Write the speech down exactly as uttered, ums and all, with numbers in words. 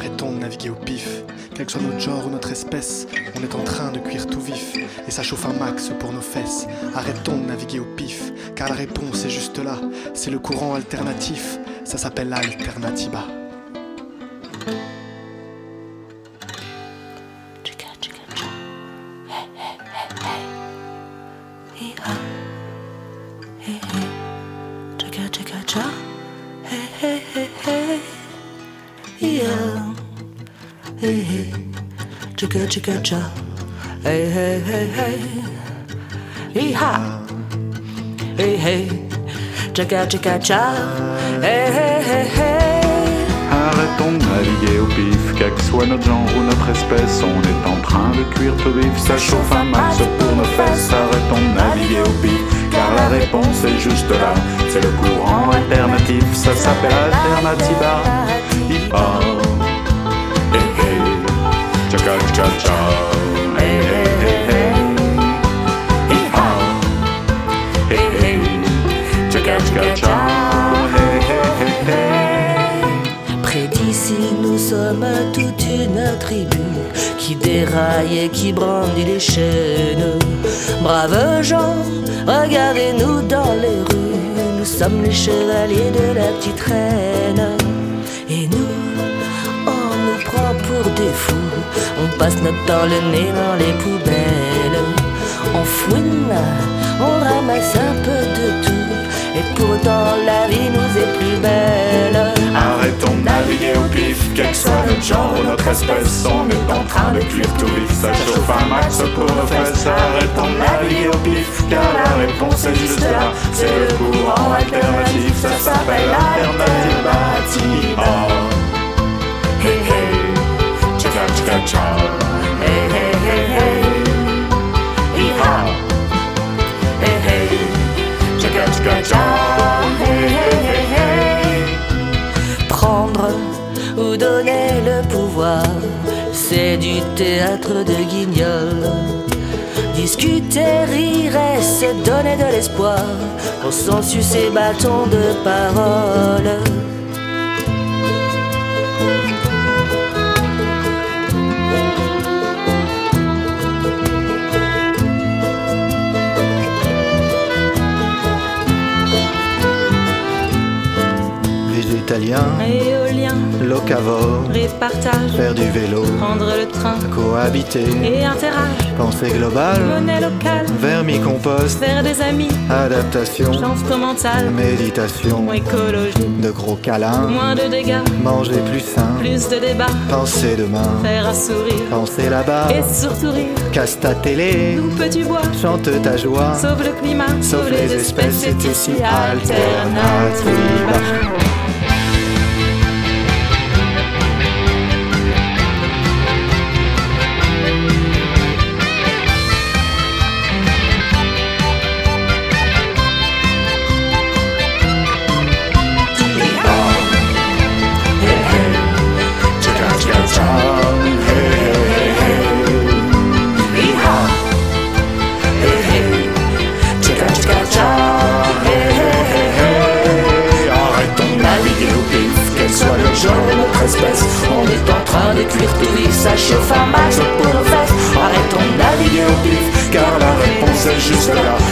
Arrêtons de naviguer au pif. Quel que soit notre genre ou notre espèce, on est en train de cuire tout vif. Et ça chauffe un max pour nos fesses. Arrêtons de naviguer au pif, car la réponse est juste là. C'est le courant alternatif, ça s'appelle l'alternativa. Hey hey, chicka chicka cha. Hey hey hey hey, hee-ha. Hey hey, chicka chicka cha. Hey hey hey hey. Arrêtons de naviguer au pif, quel que soit notre genre ou notre espèce, on est en train de cuire tout vif, ça chauffe un max pour nos fesses. Arrêtons de naviguer au pif, car la réponse est juste là, c'est le courant alternatif, ça s'appelle Alternativa. Hip-hop. Hey hey, chaka chaka cha. Hey hey hey hey, hip-hop. Hey hey, chaka chaka cha. Hey hey hey hey. Près d'ici, nous sommes toute une tribu qui déraille et qui brandit les chaînes. Braves gens, regardez-nous dans les rues, nous sommes les chevaliers de la petite reine. Et nous, on nous prend pour des fous, on passe notre temps le nez dans les poubelles. On fouine, on ramasse un peu de tout, et pourtant la vie nous est plus belle. Arrêtons de naviguer au pif, quel que soit notre genre ou notre espèce, on est en train de cuire tout vif, ça chauffe un max pour nos fesses. Arrêtons de naviguer au pif, car la réponse est juste là, c'est le courant alternatif, ça s'appelle l'alternativa. Hey hey, chaka chaka cha. Hey hey hey hey, hee-ha. Hey hey, Chaka chaka cha. Hey hey hey hey. prendre ou donner le pouvoir, c'est du théâtre de Guignol. Discuter, rire et se donner de l'espoir, consensus et bâton de parole. Végétalien, Éolien, locavore, répartage, faire du vélo, prendre le train cohabiter, et interage, pensée globale, monnaie locale, vermicompost, faire des amis, adaptation, chance mentale, méditation, écologie, de gros câlins, moins de dégâts, manger plus sain, plus de débats, penser demain, faire un sourire penser là-bas, et surtout rire. casse ta télé, Nous peux-tu boire, chante ta joie, sauve le climat, sauf les espèces, c'est ici alternativa. On est en train de cuire tout vif, ça chauffe un max pour nos fesses. Arrêtons de naviguer au pif, Car la réponse est juste là,